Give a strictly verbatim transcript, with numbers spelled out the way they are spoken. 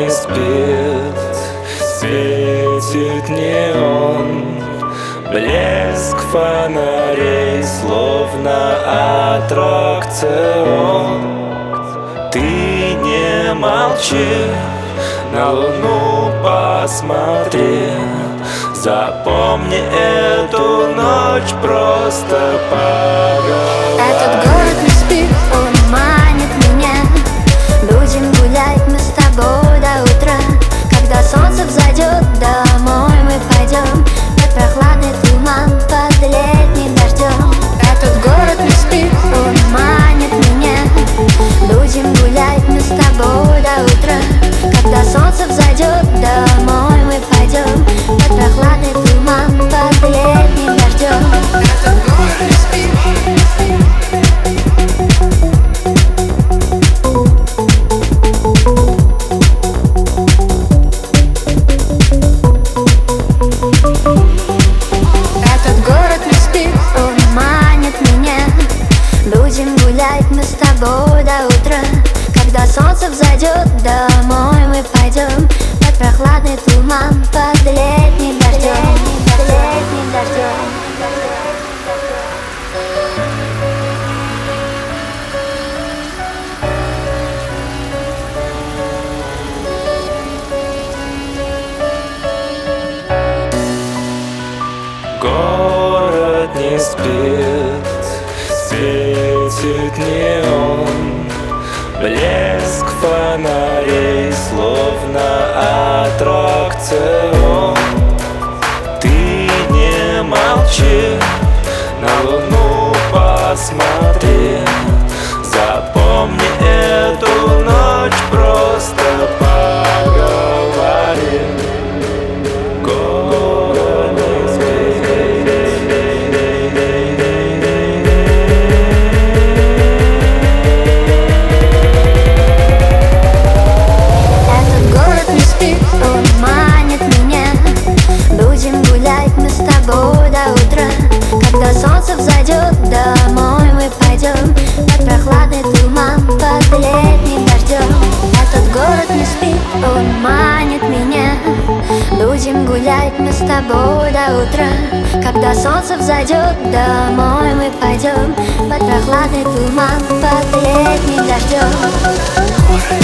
не спит, светит неон, блеск фонарей, словно аттракцион. Ты не молчи, на луну посмотри, запомни эту ночь, просто поговори. Этот город не спит, он манит меня. Будем гулять мы с тобой до утра. Когда солнце взойдет, домой мы пойдем под прохладный туман, под летним дождем. Этот город не спит, он манит меня. Будем гулять мы с тобой до утра. Когда солнце взойдет, домой мы пойдем под прохладный туман, под летним дождем. Этот город не спит. Этот город не спит, он манит меня. Будем гулять мы с тобой до утра. Когда солнце взойдет, домой мы пойдем под прохладный туман, под летним дождем, под летним дождем. Город не спит, светит неон, блеск фонарей, словно аттракцион. Ты не молчи, на луну посмотри, запомни эту ночь, просто поговори. Город не спит. Этот город не спит, он манит меня. Будем гулять мы с тобой до утра. Когда солнце взойдет, домой мы пойдем под прохладный туман, под летним дождем. Этот город не спит, он манит меня. Будем гулять мы с тобой до утра. Когда солнце взойдет, домой мы пойдем под прохладный туман, под летним дождем.